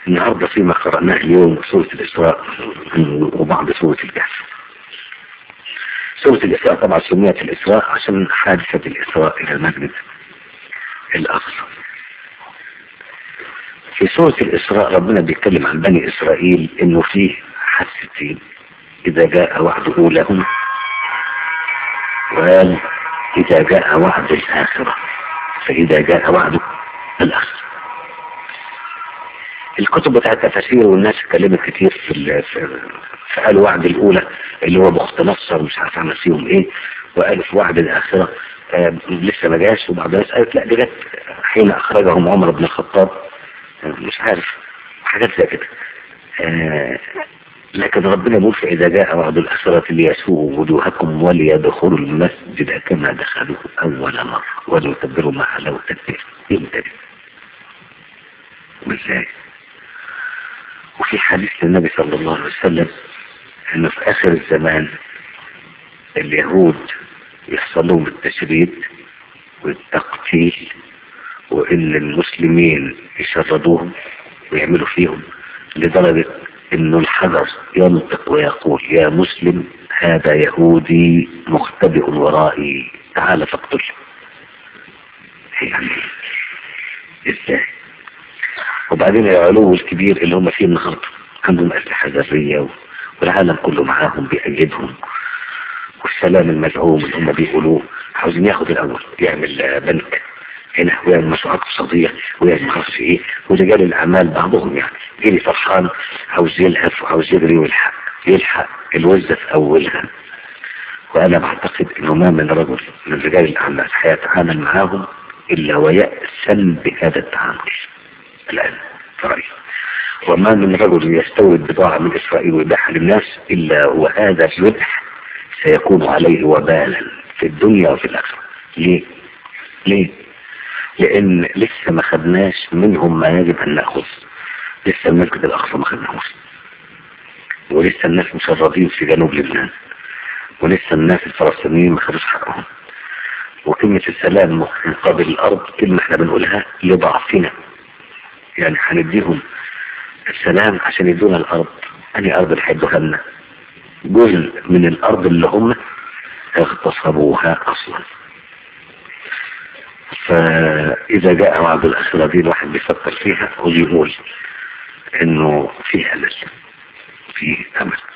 النهاردة فيما قرأناه اليوم سورة الإسراء وبعض سورة الكهف. سورة الإسراء طبعا سميت الإسراء عشان حادثة الإسراء إلى المسجد الأقصى. في سورة الإسراء ربنا بيتكلم عن بني إسرائيل إنه فيه حادثتين إذا جاء وعد أولاهم، وقال إذا جاء وعد الآخرة، فإذا جاء وعد الآخرة. الكتب بتاعت التفاسير والناس اتكلمت كتير في وعد الأولى اللي هو بخت نصر مش عارف عمل فيهم إيه، وقالوا في وعد الآخرة لسه ما جاش، وبعض الناس قالت لا دي جت حين أخرجهم عمر بن الخطاب، مش عارف حاجات زي كده. لكن ربنا يقول فإذا جاء وعد الآخرة ليسوءوا وجوهكم وليدخلوا المسجد كما دخلوه أول مرة وليتبروا ما علوا تدبير. يمتلك وإزاي؟ وفي حديث للنبي صلى الله عليه وسلم انه في اخر الزمان اليهود يحصل لهم التشريد والتقتيل، وان المسلمين يشردوهم ويعملوا فيهم لدرجة انه الحجر ينطق ويقول يا مسلم هذا يهودي مختبئ ورائي تعال فاقتله. يعني ازاي؟ وبعدين العلو الكبير اللي هم فيه النهارده عندهم أسلحة ذرية والعالم كله معاهم بيأيدهم، والسلام المزعوم اللي هم بيقولوه عاوزين ياخد الأول يعمل بنك هنا ويعمل مشروعات اقتصادية ويعمل معرفش ايه، ورجال الأعمال بعضهم يعني جيلي فرحان عاوز يلهف وعاوز يجري يلحق الوزة في أولها. وأنا بعتقد إنه ما من رجل من رجال الأعمال هيتعامل معاهم إلا ويأسن بهذا التعامل الآن فرأي. وما من رجل يستورد بضاعة من إسرائيل ويبيعها للناس إلا وهذا الربح سيكون عليه وبالا في الدنيا وفي الآخرة. ليه؟ لأن لسه ما خدناش منهم ما يجب أن نأخذ. لسه المسجد الأقصى ما خدناهوش، ولسه الناس مشردين في جنوب لبنان، ولسه الناس الفلسطينيين ما خدوش حقهم. وكلمة السلام مقابل الأرض كلمة احنا بنقولها لضعفنا، يعني هنديهم السلام عشان يدونا الأرض. أنهي أرض اللي هيدوها لنا؟ جزء من الأرض اللي هم اغتصبوها أصلا. فإذا جاء وعد الآخرة دي الواحد بيفكر فيها ويقول إنه في أمل، في أمل.